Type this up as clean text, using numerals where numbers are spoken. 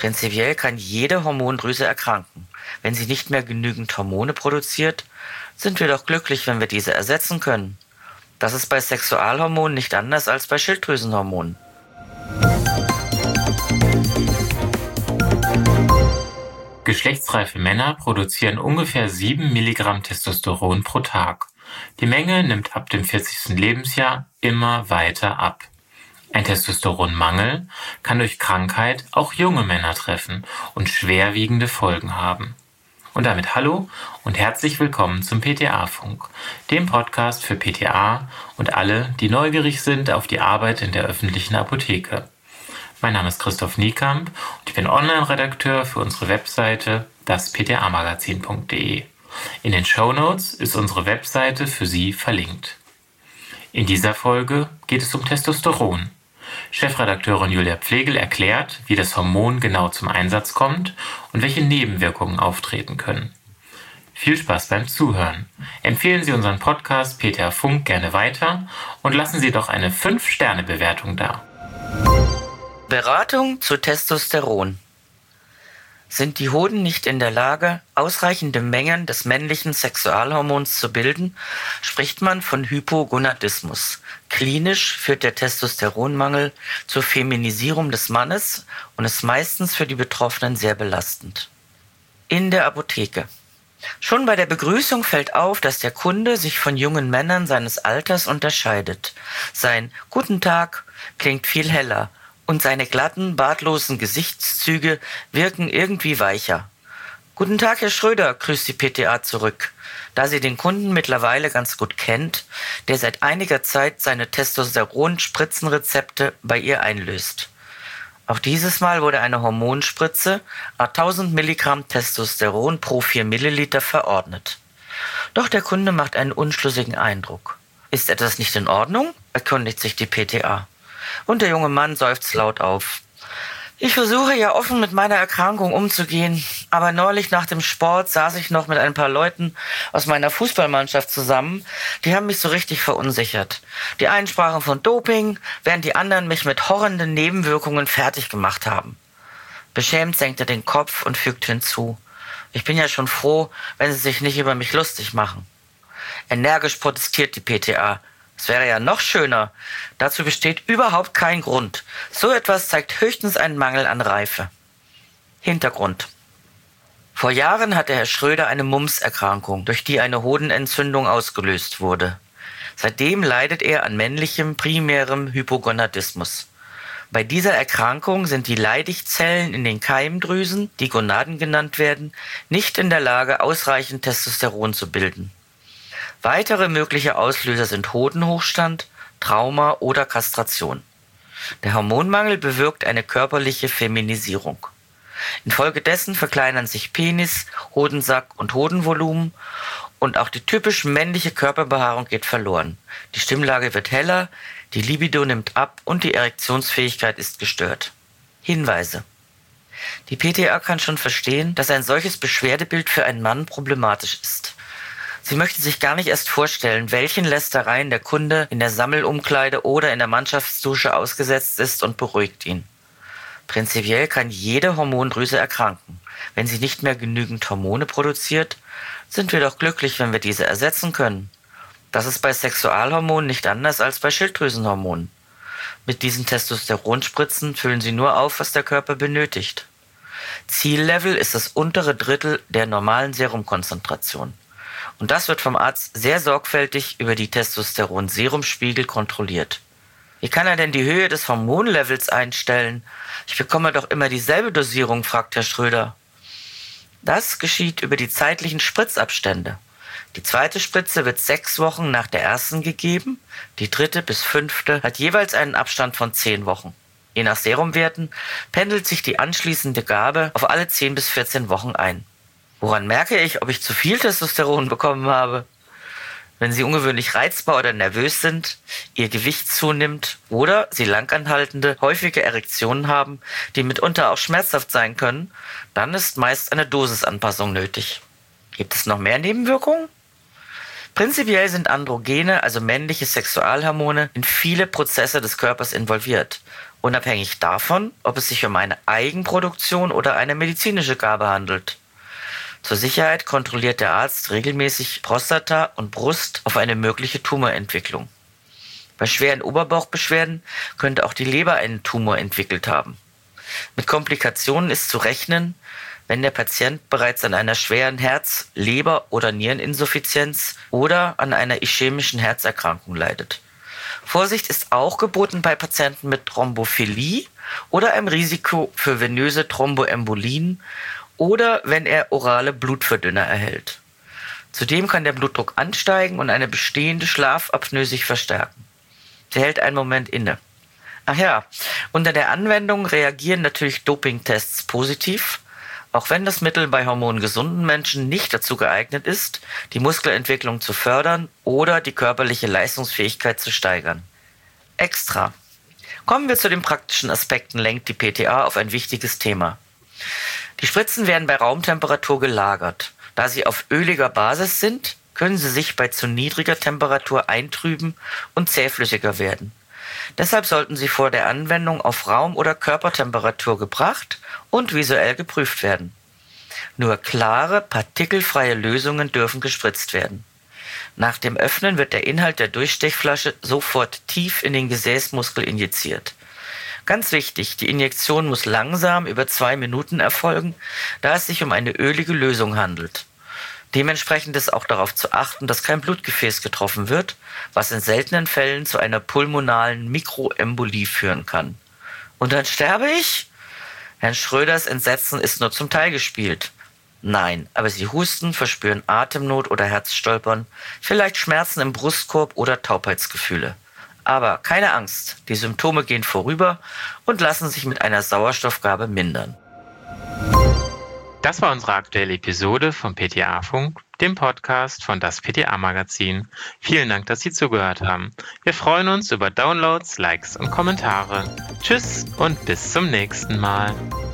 Prinzipiell kann jede Hormondrüse erkranken. Wenn sie nicht mehr genügend Hormone produziert, sind wir doch glücklich, wenn wir diese ersetzen können. Das ist bei Sexualhormonen nicht anders als bei Schilddrüsenhormonen. Geschlechtsreife Männer produzieren ungefähr 7 Milligramm Testosteron pro Tag. Die Menge nimmt ab dem 40. Lebensjahr immer weiter ab. Ein Testosteronmangel kann durch Krankheit auch junge Männer treffen und schwerwiegende Folgen haben. Und damit hallo und herzlich willkommen zum PTA-Funk, dem Podcast für PTA und alle, die neugierig sind auf die Arbeit in der öffentlichen Apotheke. Mein Name ist Christoph Niekamp und ich bin Online-Redakteur für unsere Webseite das-pta-magazin.de. In den Shownotes ist unsere Webseite für Sie verlinkt. In dieser Folge geht es um Testosteron. Chefredakteurin Julia Pflegel erklärt, wie das Hormon genau zum Einsatz kommt und welche Nebenwirkungen auftreten können. Viel Spaß beim Zuhören. Empfehlen Sie unseren Podcast PTA Funk gerne weiter und lassen Sie doch eine 5-Sterne-Bewertung da. Beratung zu Testosteron. Sind die Hoden nicht in der Lage, ausreichende Mengen des männlichen Sexualhormons zu bilden, spricht man von Hypogonadismus. Klinisch führt der Testosteronmangel zur Feminisierung des Mannes und ist meistens für die Betroffenen sehr belastend. In der Apotheke. Schon bei der Begrüßung fällt auf, dass der Kunde sich von jungen Männern seines Alters unterscheidet. Sein »Guten Tag« klingt viel heller und seine glatten, bartlosen Gesichtszüge wirken irgendwie weicher. »Guten Tag, Herr Schröder«, grüßt die PTA zurück, da sie den Kunden mittlerweile ganz gut kennt, der seit einiger Zeit seine Testosteron-Spritzenrezepte bei ihr einlöst. Auch dieses Mal wurde eine Hormonspritze, 1000 Milligramm Testosteron pro 4 Milliliter verordnet. Doch der Kunde macht einen unschlüssigen Eindruck. Ist etwas nicht in Ordnung? Erkundigt sich die PTA. Und der junge Mann seufzt laut auf. Ich versuche ja offen mit meiner Erkrankung umzugehen, aber neulich nach dem Sport saß ich noch mit ein paar Leuten aus meiner Fußballmannschaft zusammen, die haben mich so richtig verunsichert. Die einen sprachen von Doping, während die anderen mich mit horrenden Nebenwirkungen fertig gemacht haben. Beschämt senkt er den Kopf und fügt hinzu. Ich bin ja schon froh, wenn sie sich nicht über mich lustig machen. Energisch protestiert die PTA. Es wäre ja noch schöner. Dazu besteht überhaupt kein Grund. So etwas zeigt höchstens einen Mangel an Reife. Hintergrund. Vor Jahren hatte Herr Schröder eine Mumps-Erkrankung, durch die eine Hodenentzündung ausgelöst wurde. Seitdem leidet er an männlichem primärem Hypogonadismus. Bei dieser Erkrankung sind die Leidigzellen in den Keimdrüsen, die Gonaden genannt werden, nicht in der Lage, ausreichend Testosteron zu bilden. Weitere mögliche Auslöser sind Hodenhochstand, Trauma oder Kastration. Der Hormonmangel bewirkt eine körperliche Feminisierung. Infolgedessen verkleinern sich Penis, Hodensack und Hodenvolumen und auch die typisch männliche Körperbehaarung geht verloren. Die Stimmlage wird heller, die Libido nimmt ab und die Erektionsfähigkeit ist gestört. Hinweise. Die PTA kann schon verstehen, dass ein solches Beschwerdebild für einen Mann problematisch ist. Sie möchte sich gar nicht erst vorstellen, welchen Lästereien der Kunde in der Sammelumkleide oder in der Mannschaftsdusche ausgesetzt ist und beruhigt ihn. Prinzipiell kann jede Hormondrüse erkranken. Wenn sie nicht mehr genügend Hormone produziert, sind wir doch glücklich, wenn wir diese ersetzen können. Das ist bei Sexualhormonen nicht anders als bei Schilddrüsenhormonen. Mit diesen Testosteronspritzen füllen sie nur auf, was der Körper benötigt. Ziellevel ist das untere Drittel der normalen Serumkonzentration. Und das wird vom Arzt sehr sorgfältig über die Testosteron-Serumspiegel kontrolliert. Wie kann er denn die Höhe des Hormonlevels einstellen? Ich bekomme doch immer dieselbe Dosierung, fragt Herr Schröder. Das geschieht über die zeitlichen Spritzabstände. Die zweite Spritze wird 6 Wochen nach der ersten gegeben, die dritte bis 5. hat jeweils einen Abstand von 10 Wochen. Je nach Serumwerten pendelt sich die anschließende Gabe auf alle 10 bis 14 Wochen ein. Woran merke ich, ob ich zu viel Testosteron bekommen habe? Wenn Sie ungewöhnlich reizbar oder nervös sind, Ihr Gewicht zunimmt oder Sie langanhaltende, häufige Erektionen haben, die mitunter auch schmerzhaft sein können, dann ist meist eine Dosisanpassung nötig. Gibt es noch mehr Nebenwirkungen? Prinzipiell sind Androgene, also männliche Sexualhormone, in viele Prozesse des Körpers involviert unabhängig davon, ob es sich um eine Eigenproduktion oder eine medizinische Gabe handelt. Zur Sicherheit kontrolliert der Arzt regelmäßig Prostata und Brust auf eine mögliche Tumorentwicklung. Bei schweren Oberbauchbeschwerden könnte auch die Leber einen Tumor entwickelt haben. Mit Komplikationen ist zu rechnen, wenn der Patient bereits an einer schweren Herz-, Leber- oder Niereninsuffizienz oder an einer ischämischen Herzerkrankung leidet. Vorsicht ist auch geboten bei Patienten mit Thrombophilie oder einem Risiko für venöse Thromboembolien oder wenn er orale Blutverdünner erhält. Zudem kann der Blutdruck ansteigen und eine bestehende Schlafapnoe sich verstärken. Sie hält einen Moment inne. Ach ja, unter der Anwendung reagieren natürlich Dopingtests positiv, auch wenn das Mittel bei hormongesunden Menschen nicht dazu geeignet ist, die Muskelentwicklung zu fördern oder die körperliche Leistungsfähigkeit zu steigern. Extra. Kommen wir zu den praktischen Aspekten, lenkt die PTA auf ein wichtiges Thema. Die Spritzen werden bei Raumtemperatur gelagert. Da sie auf öliger Basis sind, können sie sich bei zu niedriger Temperatur eintrüben und zähflüssiger werden. Deshalb sollten sie vor der Anwendung auf Raum- oder Körpertemperatur gebracht und visuell geprüft werden. Nur klare, partikelfreie Lösungen dürfen gespritzt werden. Nach dem Öffnen wird der Inhalt der Durchstechflasche sofort tief in den Gesäßmuskel injiziert. Ganz wichtig, die Injektion muss langsam über 2 Minuten erfolgen, da es sich um eine ölige Lösung handelt. Dementsprechend ist auch darauf zu achten, dass kein Blutgefäß getroffen wird, was in seltenen Fällen zu einer pulmonalen Mikroembolie führen kann. Und dann sterbe ich? Herrn Schröders Entsetzen ist nur zum Teil gespielt. Nein, aber Sie husten, verspüren Atemnot oder Herzstolpern, vielleicht Schmerzen im Brustkorb oder Taubheitsgefühle. Aber keine Angst, die Symptome gehen vorüber und lassen sich mit einer Sauerstoffgabe mindern. Das war unsere aktuelle Episode vom PTA-Funk, dem Podcast von das PTA-Magazin. Vielen Dank, dass Sie zugehört haben. Wir freuen uns über Downloads, Likes und Kommentare. Tschüss und bis zum nächsten Mal.